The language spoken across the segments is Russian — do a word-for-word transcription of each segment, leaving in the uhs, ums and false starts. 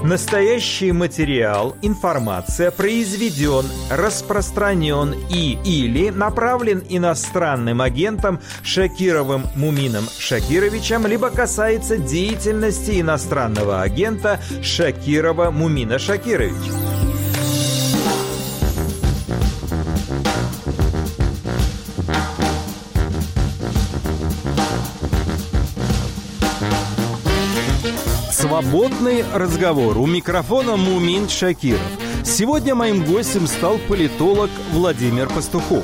Настоящий материал, информация произведен, распространен и или направлен иностранным агентом Шакировым Мумином Шакировичем, либо касается деятельности иностранного агента Шакирова Мумина Шакировича. Свободный разговор. У микрофона Мумин Шакиров. Сегодня моим гостем стал политолог Владимир Пастухов.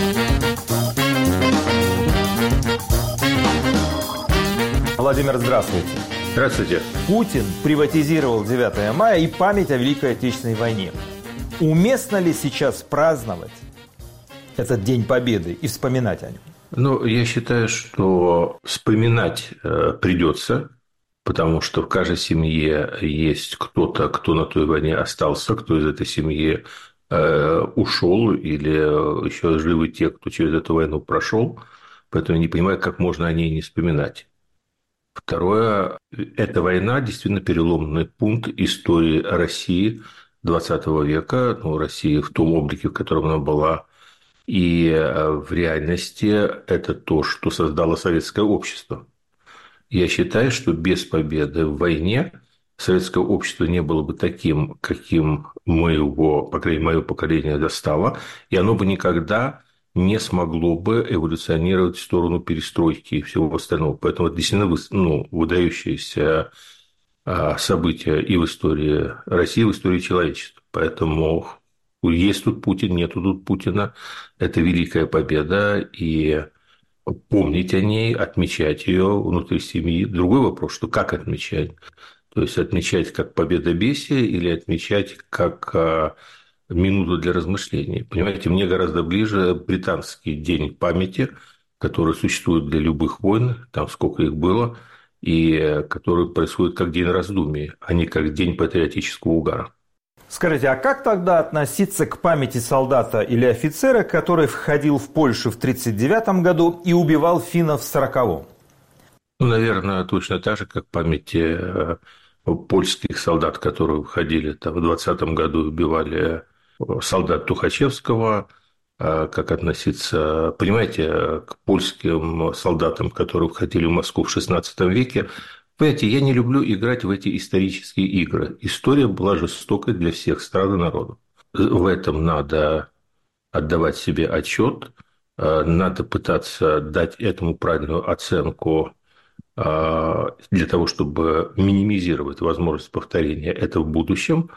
Владимир, здравствуйте. Здравствуйте. Путин приватизировал девятое мая и память о Великой Отечественной войне. Уместно ли сейчас праздновать этот День Победы и вспоминать о нем? Ну, я считаю, что вспоминать э, придется. Потому что в каждой семье есть кто-то, кто на той войне остался, кто из этой семьи э, ушел, или еще живы те, кто через эту войну прошел. Поэтому я не понимаю, как можно о ней не вспоминать. Второе, эта война действительно переломный пункт истории России двадцатого века, ну, России в том облике, в котором она была. И в реальности это то, что создало советское общество. Я считаю, что без победы в войне советское общество не было бы таким, каким мы его, по крайней мере, мое поколение достало, и оно бы никогда не смогло бы эволюционировать в сторону перестройки и всего остального. Поэтому это действительно ну, выдающееся событие и в истории России, и в истории человечества. Поэтому есть тут Путин, нету тут Путина. Это великая победа, и помнить о ней, отмечать ее внутри семьи. Другой вопрос, что как отмечать? То есть отмечать как победобесие или отмечать как минуту для размышлений. Понимаете, мне гораздо ближе британский день памяти, который существует для любых войн, там сколько их было, и который происходит как день раздумий, а не как день патриотического угара. Скажите, а как тогда относиться к памяти солдата или офицера, который входил в Польшу в тридцать девятом году и убивал финнов в сороковом? Ну, наверное, точно так же, как памяти польских солдат, которые входили там, в двадцатом году и убивали солдат Тухачевского. Как относиться, понимаете, к польским солдатам, которые входили в Москву в шестнадцатом веке. Понимаете, я не люблю играть в эти исторические игры. История была жестокой для всех стран и народов. В этом надо отдавать себе отчет, надо пытаться дать этому правильную оценку для того, чтобы минимизировать возможность повторения этого в будущем.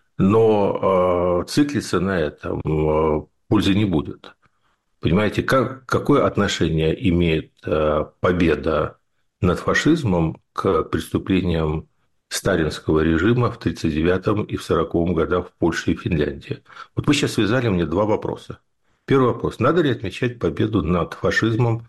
Но циклиться на этом пользы не будет. Понимаете, как, какое отношение имеет победа над фашизмом к преступлениям сталинского режима в тридцать девятом и в сороковом годах в Польше и Финляндии? Вот вы сейчас связали мне два вопроса. Первый вопрос. Надо ли отмечать победу над фашизмом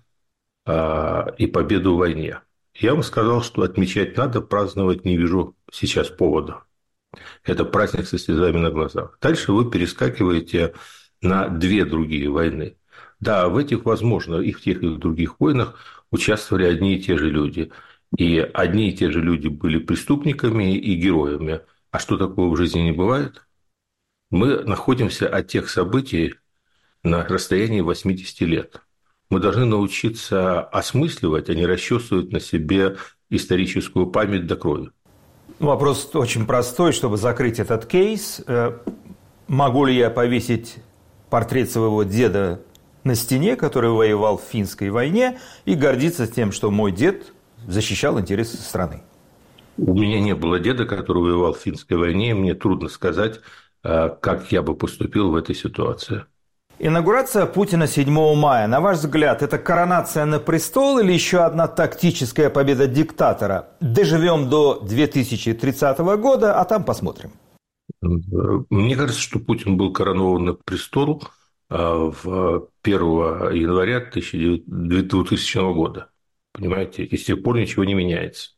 и победу в войне? Я вам сказал, что отмечать надо, праздновать не вижу сейчас повода. Это праздник со слезами на глазах. Дальше вы перескакиваете на две другие войны. Да, в этих, возможно, и в тех, и в других войнах участвовали одни и те же люди. И одни и те же люди были преступниками и героями. А что такого в жизни не бывает? Мы находимся от тех событий на расстоянии восьмидесяти лет. Мы должны научиться осмысливать, а не расчесывать на себе историческую память до крови. Вопрос очень простой, чтобы закрыть этот кейс. Могу ли я повесить портрет своего деда на стене, который воевал в финской войне, и гордиться тем, что мой дед защищал интересы страны? У меня не было деда, который воевал в финской войне, и мне трудно сказать, как я бы поступил в этой ситуации. Инаугурация Путина седьмого мая, на ваш взгляд, это коронация на престол или еще одна тактическая победа диктатора? Доживем до две тысячи тридцатого года, а там посмотрим. Мне кажется, что Путин был коронован на престол в первого января двухтысячного года. Понимаете, и с тех пор ничего не меняется.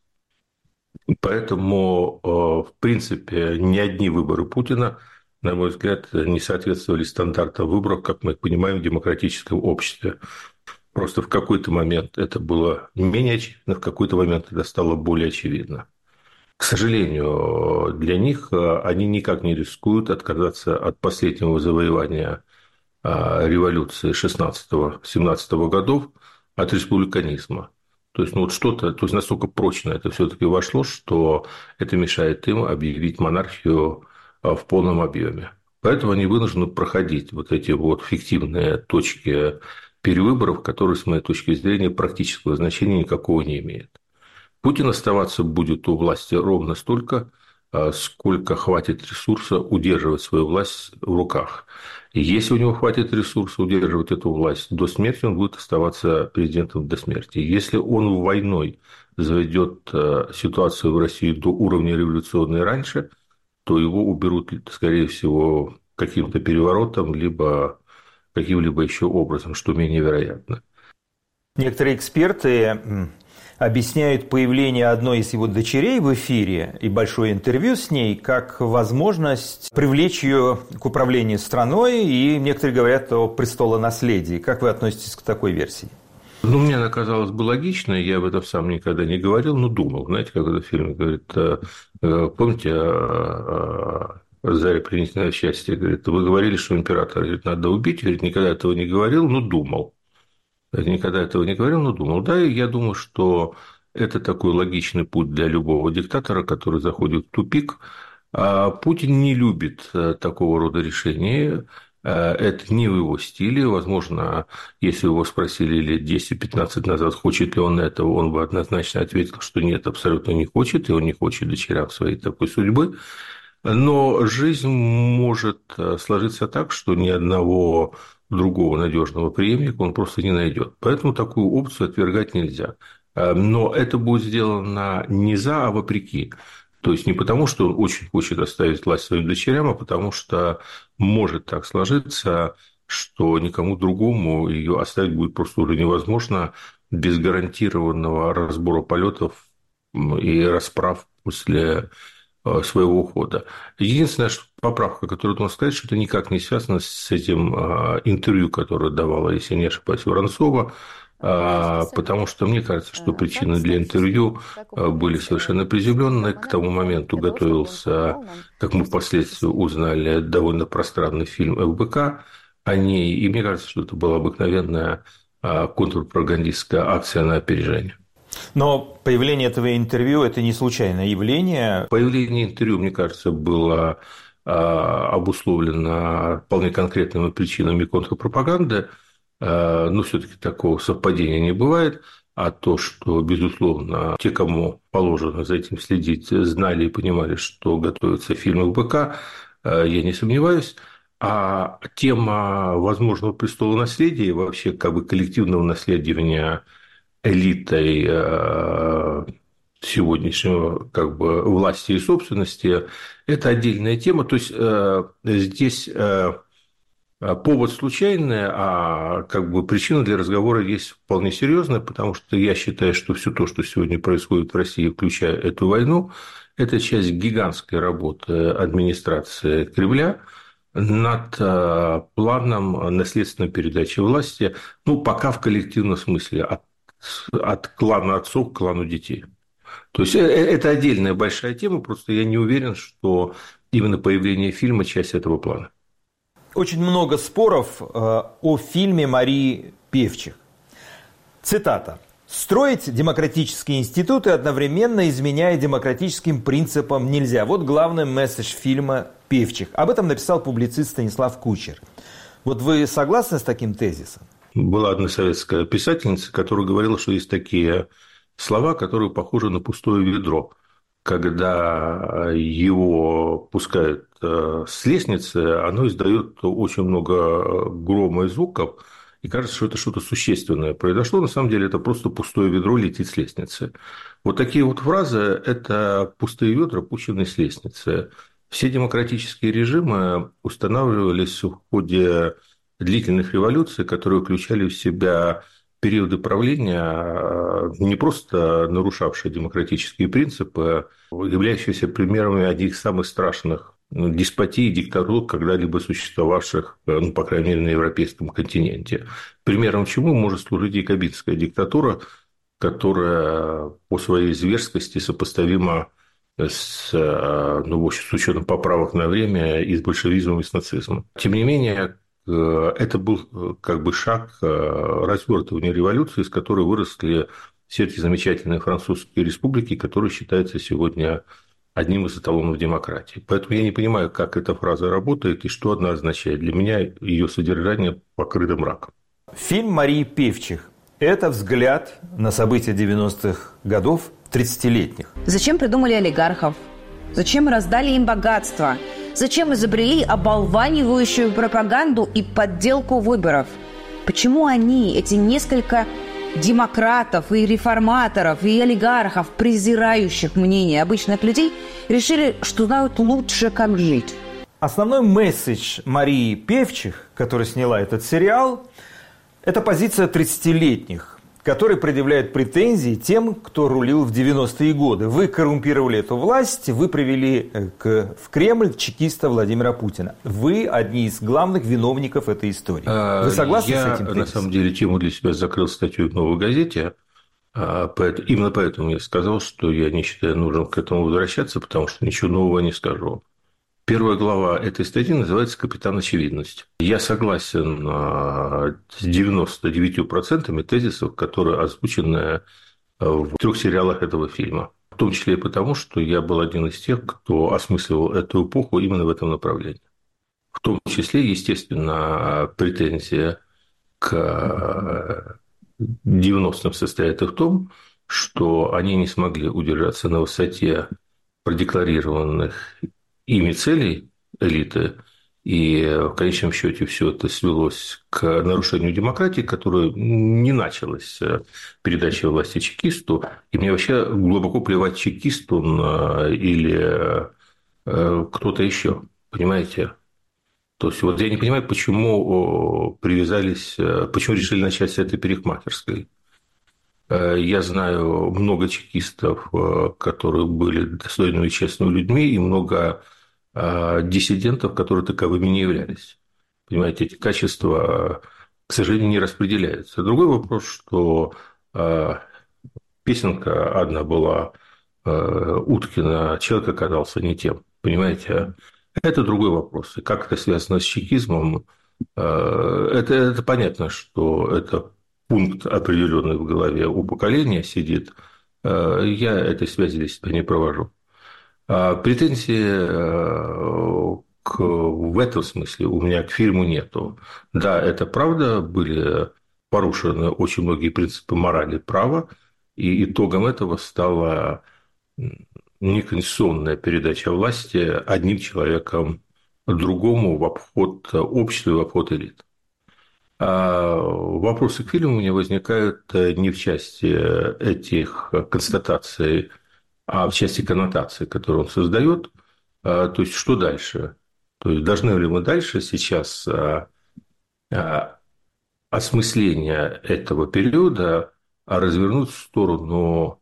Поэтому, в принципе, ни одни выборы Путина, на мой взгляд, не соответствовали стандартам выборов, как мы их понимаем, в демократическом обществе. Просто в какой-то момент это было менее очевидно, в какой-то момент это стало более очевидно. К сожалению, для них э, они никак не рискуют отказаться от последнего завоевания э, революции шестнадцатого-семнадцатого годов, от республиканизма. То есть, ну вот что-то, то есть настолько прочно это все-таки вошло, что это мешает им объявить монархию э, в полном объеме. Поэтому они вынуждены проходить вот эти вот фиктивные точки перевыборов, которые, с моей точки зрения, практического значения никакого не имеют. Путин оставаться будет у власти ровно столько, а, сколько хватит ресурса удерживать свою власть в руках. И если у него хватит ресурса удерживать эту власть до смерти, он будет оставаться президентом до смерти. Если он войной заведет а, ситуацию в России до уровня революционной раньше, то его уберут, скорее всего, каким-то переворотом, либо каким-либо еще образом, что менее вероятно. Некоторые эксперты объясняют появление одной из его дочерей в эфире и большое интервью с ней как возможность привлечь ее к управлению страной, и некоторые говорят о престолонаследии. Как вы относитесь к такой версии? Ну, мне она казалась бы логичной, я об этом сам никогда не говорил, но думал. Знаете, как этот фильм говорит, помните, Заря принесена счастье, говорит, вы говорили, что императора говорит, надо убить, говорит, никогда этого не говорил, но думал. Никогда этого не говорил, но думал. Да, и я думаю, что это такой логичный путь для любого диктатора, который заходит в тупик. А Путин не любит такого рода решения. Это не в его стиле. Возможно, если его спросили лет десять-пятнадцать назад, хочет ли он этого, он бы однозначно ответил, что нет, абсолютно не хочет, и он не хочет дочерям своей такой судьбы. Но жизнь может сложиться так, что ни одного другого надежного преемника он просто не найдет. Поэтому такую опцию отвергать нельзя. Но это будет сделано не за, а вопреки. То есть не потому, что он очень хочет оставить власть своим дочерям, а потому что может так сложиться, что никому другому ее оставить будет просто уже невозможно без гарантированного разбора полетов и расправ после своего ухода. Единственная поправка, которую нужно сказать, что это никак не связано с этим интервью, которое давала, если не ошибаюсь, Воронцова, потому что мне кажется, что причины для интервью были совершенно приземленные. К тому моменту готовился, как мы впоследствии узнали, довольно пространный фильм эф бэ ка о ней, и мне кажется, что это была обыкновенная контрпропагандистская акция на опережение. Но появление этого интервью – это не случайное явление. Появление интервью, мне кажется, было обусловлено вполне конкретными причинами контрпропаганды, но все-таки такого совпадения не бывает. А то, что, безусловно, те, кому положено за этим следить, знали и понимали, что готовится фильм эф бэ ка, я не сомневаюсь. А тема возможного престолонаследия и вообще как бы коллективного наследования элитой сегодняшнего как бы власти и собственности – это отдельная тема. То есть здесь повод случайный, а как бы причина для разговора есть вполне серьезная, потому что я считаю, что все то, что сегодня происходит в России, включая эту войну, это часть гигантской работы администрации Кремля над планом наследственной передачи власти, ну, пока в коллективном смысле, от, от клана отцов к клану детей. То есть это отдельная большая тема, просто я не уверен, что именно появление фильма – часть этого плана. Очень много споров о фильме Марии Певчих. Цитата. «Строить демократические институты, одновременно изменяя демократическим принципам, нельзя». Вот главный месседж фильма «Певчих». Об этом написал публицист Станислав Кучер. Вот вы согласны с таким тезисом? Была одна советская писательница, которая говорила, что есть такие слова, которые похожи на пустое ведро. Когда его пускают с лестницы, оно издает очень много грома и звуков, и кажется, что это что-то существенное произошло. На самом деле это просто пустое ведро летит с лестницы. Вот такие вот фразы – это пустые ведра, пущенные с лестницы. Все демократические режимы устанавливались в ходе длительных революций, которые включали в себя периоды правления, не просто нарушавшие демократические принципы, являющиеся примерами одних из самых страшных деспотий и диктатур, когда-либо существовавших, ну, по крайней мере, на европейском континенте. Примером чему может служить якобинская диктатура, которая по своей зверскости сопоставима с, ну, в общем, с учетом поправок на время и с большевизмом, и с нацизмом. Тем не менее, это был как бы шаг развертывания революции, из которой выросли все эти замечательные французские республики, которые считаются сегодня одним из эталонов демократии. Поэтому я не понимаю, как эта фраза работает и что она означает. Для меня ее содержание покрыто мраком. Фильм Марии Певчих – это взгляд на события девяностых годов тридцатилетних. Зачем придумали олигархов? Зачем раздали им богатство? Зачем изобрели оболванивающую пропаганду и подделку выборов? Почему они, эти несколько демократов и реформаторов и олигархов, презирающих мнение обычных людей, решили, что знают лучше, как жить? Основной месседж Марии Певчих, которая сняла этот сериал, это позиция тридцатилетних, которые предъявляют претензии тем, кто рулил в девяностые годы. Вы коррумпировали эту власть, вы привели к, в Кремль чекиста Владимира Путина. Вы одни из главных виновников этой истории. Вы согласны я, с этим тезисом? Я, на самом деле, тему для себя закрыл статью в «Новой газете». Именно поэтому я сказал, что я не считаю нужным к этому возвращаться, потому что ничего нового не скажу. Первая глава этой статьи называется «Капитан Очевидность». Я согласен с девяносто девять процентов тезисов, которые озвучены в трех сериалах этого фильма. В том числе и потому, что я был один из тех, кто осмысливал эту эпоху именно в этом направлении. В том числе, естественно, претензия к девяностым состоит и в том, что они не смогли удержаться на высоте продекларированных ими целей элиты, и в конечном счете все это свелось к нарушению демократии, которое не началось передачей власти чекисту, и мне вообще глубоко плевать, чекист он или кто-то еще, понимаете? То есть вот я не понимаю, почему привязались, почему решили начать с этой парикмахерской. Я знаю много чекистов, которые были достойными и честными людьми, и много диссидентов, которые таковыми не являлись. Понимаете, эти качества, к сожалению, не распределяются. Другой вопрос, что песенка одна была Уткина «Человек оказался не тем». Понимаете, это другой вопрос. И как это связано с чекизмом, это, это понятно, что это пункт определенный в голове у поколения сидит. Я этой связи для себя не провожу. Претензий к, в этом смысле у меня к фильму нету. Да, это правда, были порушены очень многие принципы морали и права, и итогом этого стала неконституционная передача власти одним человеком другому в обход общества, в обход элит. А вопросы к фильму у меня возникают не в части этих констатаций, а в части коннотаций, которые он создает. То есть, что дальше? То есть, должны ли мы дальше сейчас осмысление этого периода развернуть в сторону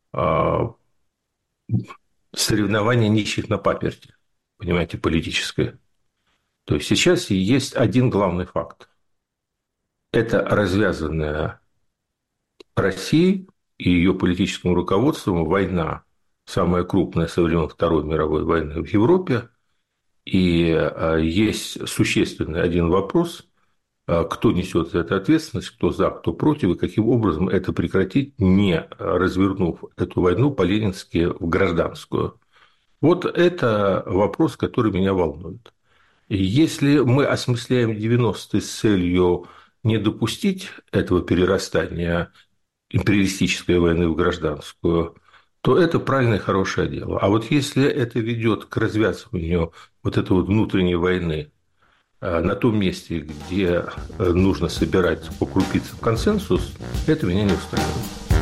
соревнования нищих на паперти, понимаете, политическое? То есть, сейчас есть один главный факт. Это развязанная Россией и ее политическим руководством война, самая крупная со времен Второй мировой войны в Европе. И есть существенный один вопрос, кто несет за это ответственность, кто за, кто против, и каким образом это прекратить, не развернув эту войну по-ленински в гражданскую. Вот это вопрос, который меня волнует. Если мы осмысляем девяностые с целью не допустить этого перерастания империалистической войны в гражданскую, то это правильное и хорошее дело. А вот если это ведет к развязыванию вот этой вот внутренней войны на том месте, где нужно собирать по крупицам консенсус, это меня не устраивает.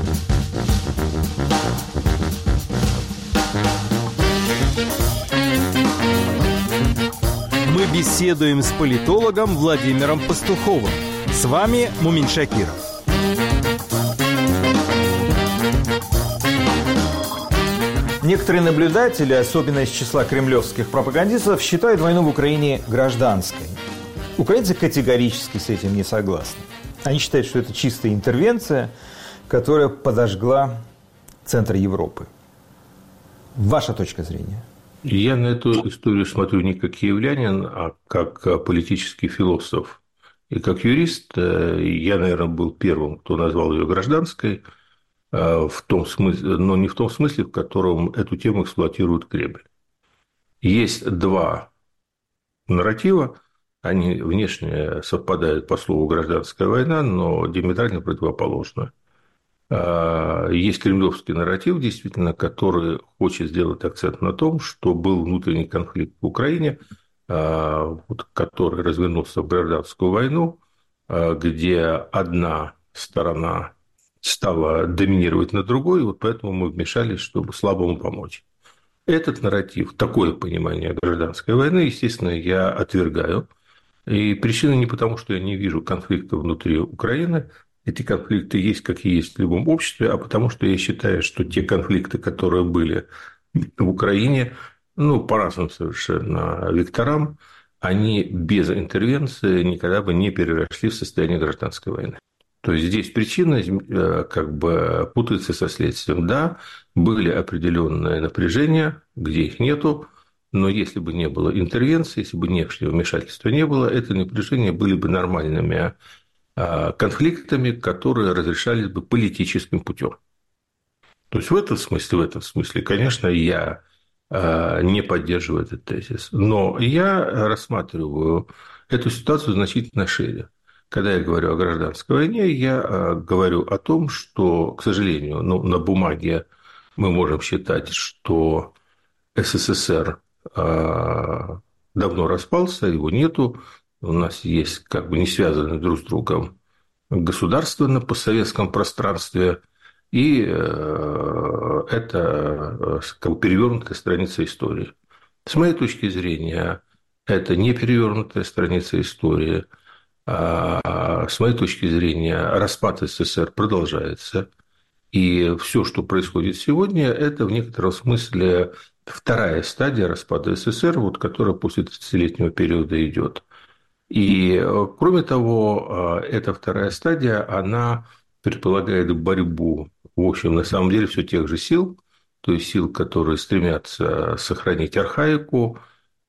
Мы беседуем с политологом Владимиром Пастуховым. С вами Мумин Шакиров. Некоторые наблюдатели, особенно из числа кремлевских пропагандистов, считают войну в Украине гражданской. Украинцы категорически с этим не согласны. Они считают, что это чистая интервенция, которая подожгла центр Европы. Ваша точка зрения? Я на эту историю смотрю не как киевлянин, а как политический философ. И как юрист я, наверное, был первым, кто назвал ее гражданской, в том смысле, но не в том смысле, в котором эту тему эксплуатирует Кремль. Есть два нарратива, они внешне совпадают по слову «гражданская война», но диаметрально противоположны. Есть кремлевский нарратив, действительно, который хочет сделать акцент на том, что был внутренний конфликт в Украине, который развернулся в гражданскую войну, где одна сторона стала доминировать над другой, и вот поэтому мы вмешались, чтобы слабому помочь. Этот нарратив, такое понимание гражданской войны, естественно, я отвергаю. И причина не потому, что я не вижу конфликта внутри Украины. Эти конфликты есть, как и есть в любом обществе, а потому что я считаю, что те конфликты, которые были в Украине, ну, по разным совершенно векторам, они без интервенции никогда бы не переросли в состояние гражданской войны. То есть здесь причина как бы путается со следствием. Да, были определенные напряжения, где их нету, но если бы не было интервенции, если бы внешнего вмешательства не было, это напряжения были бы нормальными конфликтами, которые разрешались бы политическим путем. То есть в этом смысле, в этом смысле, конечно, я не поддерживаю этот тезис, но я рассматриваю эту ситуацию значительно шире. Когда я говорю о гражданской войне, я говорю о том, что, к сожалению, ну, на бумаге мы можем считать, что СССР давно распался, его нету, у нас есть как бы не связанные друг с другом государства на постсоветском пространстве, и это как бы перевернутая страница истории. С моей точки зрения, это не перевернутая страница истории. С моей точки зрения, распад СССР продолжается, и все, что происходит сегодня, это в некотором смысле вторая стадия распада СССР, вот, которая после тридцатилетнего периода идет. И, кроме того, эта вторая стадия, она предполагает борьбу, в общем, на самом деле, все тех же сил, то есть сил, которые стремятся сохранить архаику,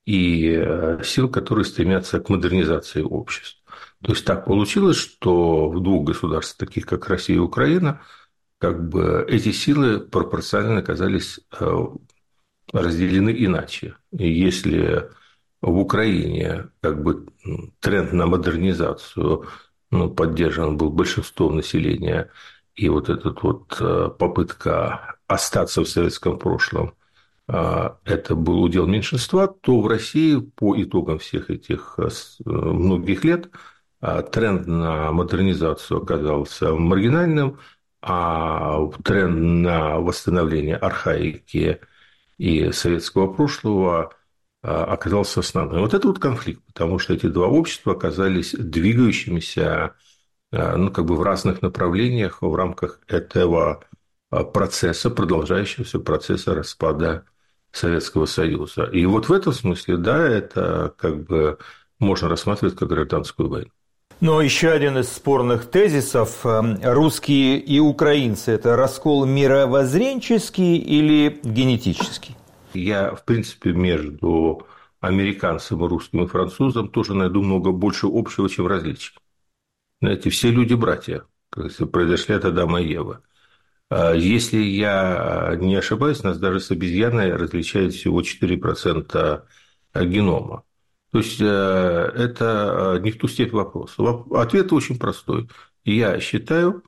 и сил, которые стремятся к модернизации обществ. То есть так получилось, что в двух государствах, таких как Россия и Украина, как бы эти силы пропорционально оказались разделены иначе. И если в Украине как бы тренд на модернизацию, ну, поддержан был большинством населения, и вот эта вот попытка остаться в советском прошлом, это был удел меньшинства, то в России по итогам всех этих многих лет тренд на модернизацию оказался маргинальным, а тренд на восстановление архаики и советского прошлого оказался основным. Вот это вот конфликт, потому что эти два общества оказались двигающимися, ну, как бы в разных направлениях в рамках этого процесса, продолжающегося процесса распада Советского Союза. И вот в этом смысле, да, это как бы можно рассматривать как гражданскую войну. Но еще один из спорных тезисов: русские и украинцы – это раскол мировоззренческий или генетический? Я, в принципе, между американцем, русским и французом тоже найду много больше общего, чем различий. Знаете, все люди братья, как произошли от Адама и Евы. Если я не ошибаюсь, нас даже с обезьяной различает всего четыре процента генома. То есть это не в ту степь вопроса. Ответ очень простой. Я считаю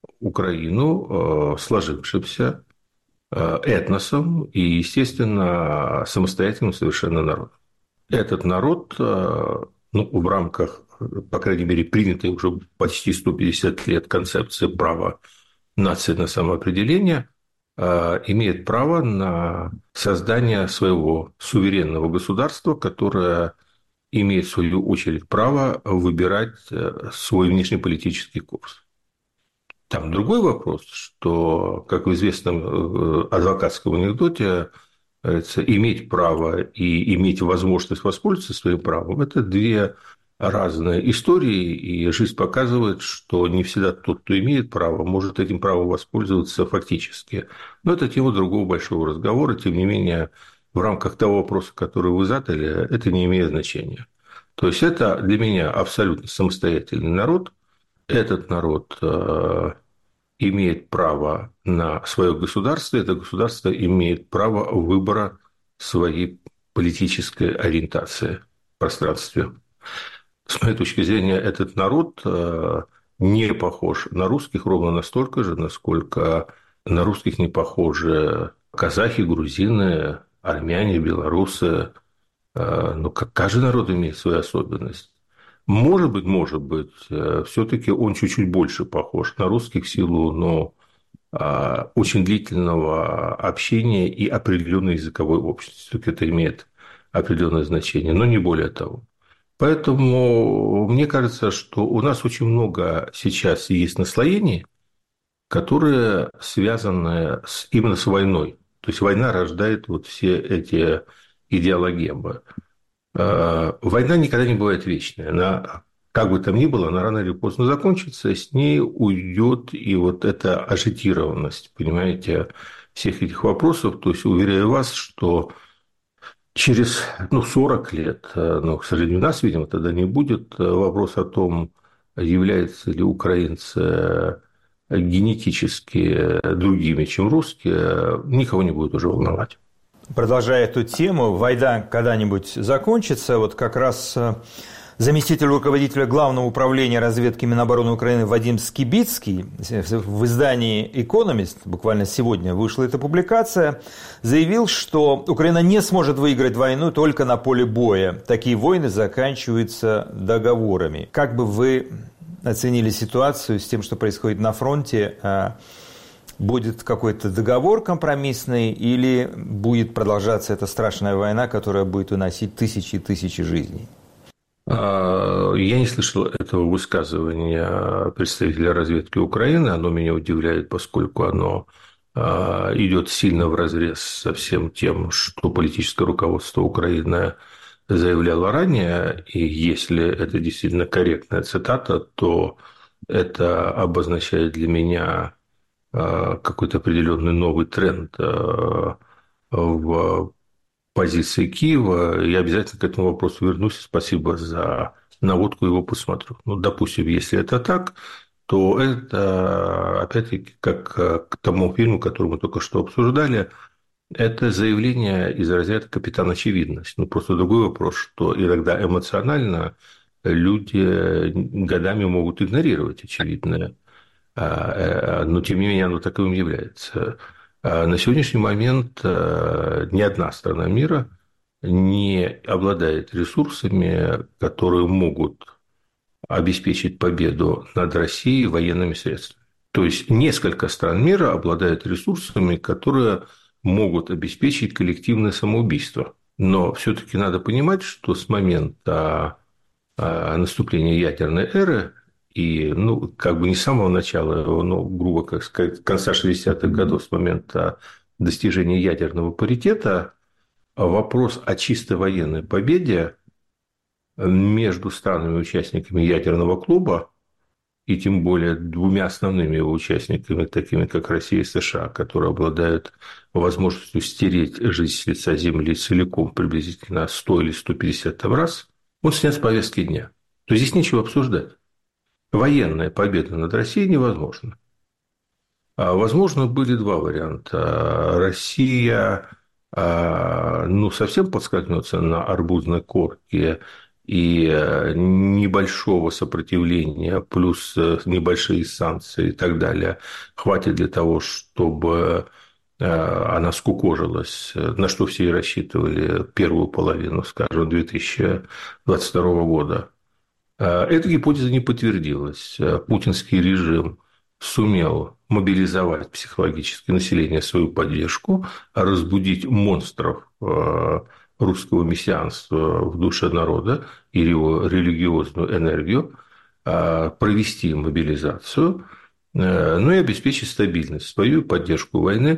Украину сложившимся этносом и, естественно, самостоятельным совершенно народом. Этот народ, ну, в рамках, по крайней мере, принятой уже почти сто пятьдесят лет концепции права нации на самоопределение, имеет право на создание своего суверенного государства, которое имеет, в свою очередь, право выбирать свой внешнеполитический курс. Там другой вопрос, что, как в известном адвокатском анекдоте, иметь право и иметь возможность воспользоваться своим правом – это две разные истории, и жизнь показывает, что не всегда тот, кто имеет право, может этим правом воспользоваться фактически. Но это тема другого большого разговора. Тем не менее, в рамках того вопроса, который вы задали, это не имеет значения. То есть это для меня абсолютно самостоятельный народ. Этот народ имеет право на свое государство, это государство имеет право выбора своей политической ориентации в пространстве. С моей точки зрения, этот народ не похож на русских ровно настолько же, насколько на русских не похожи казахи, грузины, армяне, белорусы. Ну, как каждый народ имеет свою особенность. Может быть, может быть, все-таки он чуть-чуть больше похож на русских в силу, но очень длительного общения и определенной языковой общности. Все-таки это имеет определенное значение, но не более того. Поэтому мне кажется, что у нас очень много сейчас есть наслоений, которые связаны с, именно с войной. То есть война рождает вот все эти идеологемы. Война никогда не бывает вечной. Она, как бы там ни было, она рано или поздно закончится, с ней уйдет и вот эта ажитированность, понимаете, всех этих вопросов. То есть уверяю вас, что через ну, сорок лет, но, к сожалению, у нас, видимо, тогда не будет, вопрос о том, являются ли украинцы генетически другими, чем русские, никого не будет уже волновать. Продолжая эту тему, война когда-нибудь закончится. Вот как раз заместитель руководителя Главного управления разведки Минобороны Украины Вадим Скибицкий в издании «Экономист», буквально сегодня вышла эта публикация, заявил, что Украина не сможет выиграть войну только на поле боя. Такие войны заканчиваются договорами. Как бы вы оценили ситуацию с тем, что происходит на фронте? Будет какой-то договор компромиссный или будет продолжаться эта страшная война, которая будет уносить тысячи и тысячи жизней? Я не слышал этого высказывания представителя разведки Украины. Оно меня удивляет, поскольку оно идет сильно вразрез со всем тем, что политическое руководство Украины заявляло ранее. И если это действительно корректная цитата, то это обозначает для меня какой-то определенный новый тренд в позиции Киева. Я обязательно к этому вопросу вернусь. Спасибо за наводку, его посмотрю. Ну, допустим, если это так, то это, опять-таки, как к тому фильму, который мы только что обсуждали, это заявление из разряда «Капитан Очевидность». Ну, просто другой вопрос, что иногда эмоционально люди годами могут игнорировать очевидное. Но, тем не менее, оно таковым является. На сегодняшний момент ни одна страна мира не обладает ресурсами, которые могут обеспечить победу над Россией военными средствами. То есть несколько стран мира обладают ресурсами, которые могут обеспечить коллективное самоубийство. Но все-таки надо понимать, что с момента наступления ядерной эры и, ну, как бы не с самого начала, но, грубо как сказать, конца шестидесятых годов, с момента достижения ядерного паритета, вопрос о чисто военной победе между странами-участниками ядерного клуба и тем более двумя основными его участниками, такими как Россия и США, которые обладают возможностью стереть жизнь с лица Земли целиком приблизительно сто или сто пятьдесят там раз, он снят с повестки дня. То есть здесь нечего обсуждать. Военная победа над Россией невозможна. Возможно, были два варианта. Россия ну, совсем подскользнется на арбузной корке, и небольшого сопротивления, плюс небольшие санкции и так далее, хватит для того, чтобы она скукожилась, на что все и рассчитывали первую половину, скажем, две тысячи двадцать второго года. Эта гипотеза не подтвердилась. Путинский режим сумел мобилизовать психологически население, свою поддержку, разбудить монстров русского мессианства в душе народа и его религиозную энергию, провести мобилизацию, ну и обеспечить стабильность, свою поддержку войны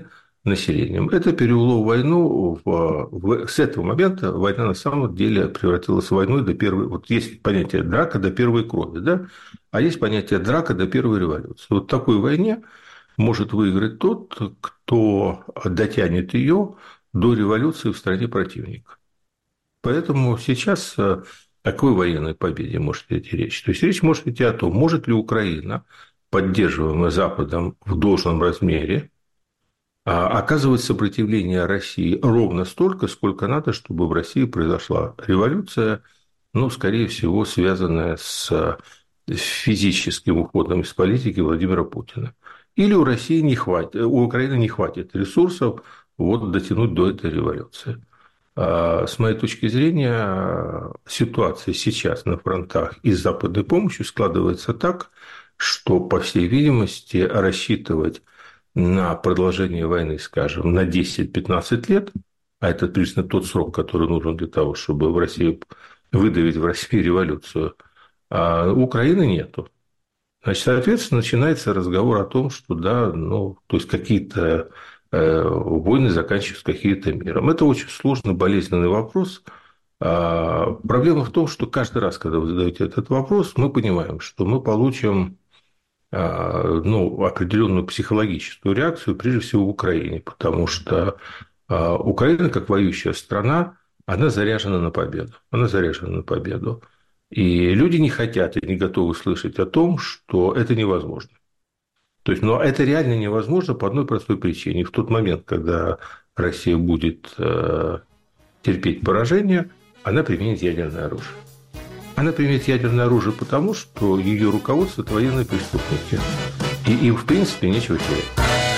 населением. Это перевело войну в, в, с этого момента война на самом деле превратилась в войну до первой. Вот есть понятие драка до первой крови, да, а есть понятие драка до первой революции. Вот в такой войне может выиграть тот, кто дотянет ее до революции в стране противника. Поэтому сейчас о какой военной победе может идти речь? То есть речь может идти о том, может ли Украина, поддерживаемая Западом в должном размере, оказывать сопротивление России ровно столько, сколько надо, чтобы в России произошла революция, ну, скорее всего, связанная с физическим уходом из политики Владимира Путина. Или у России не хватит, у Украины не хватит ресурсов вот дотянуть до этой революции. С моей точки зрения, ситуация сейчас на фронтах и с западной помощью складывается так, что, по всей видимости, рассчитывать на продолжение войны, скажем, на десять-пятнадцать лет, а это приблизительно тот срок, который нужен для того, чтобы в России выдавить в России революцию, а Украины нету. Значит, соответственно, начинается разговор о том, что да, ну, то есть какие-то э, войны заканчиваются каким-то миром. Это очень сложный, болезненный вопрос. А проблема в том, что каждый раз, когда вы задаете этот вопрос, мы понимаем, что мы получим ну, определенную психологическую реакцию, прежде всего в Украине, потому что Украина, как воюющая страна, она заряжена на победу. Она заряжена на победу. И люди не хотят и не готовы слышать о том, что это невозможно. То есть, но это реально невозможно по одной простой причине. В тот момент, когда Россия будет терпеть поражение, она применит ядерное оружие. Она применит ядерное оружие потому, что ее руководство – это военные преступники. И им, в принципе, нечего терять.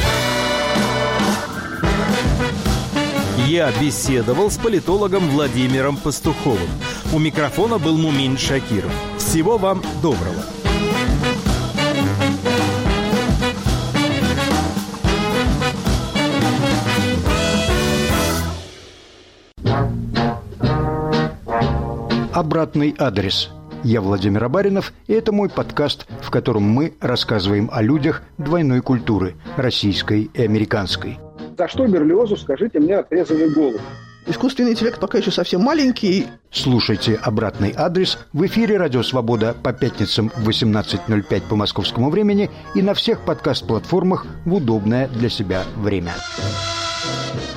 Я беседовал с политологом Владимиром Пастуховым. У микрофона был Мумин Шакиров. Всего вам доброго. Обратный адрес. Я Владимир Абаринов, и это мой подкаст, в котором мы рассказываем о людях двойной культуры – российской и американской. За что Берлиозу, скажите мне, отрезали голову? Искусственный интеллект пока еще совсем маленький. Слушайте «Обратный адрес» в эфире «Радио Свобода» по пятницам в восемнадцать ноль пять по московскому времени и на всех подкаст-платформах в удобное для себя время.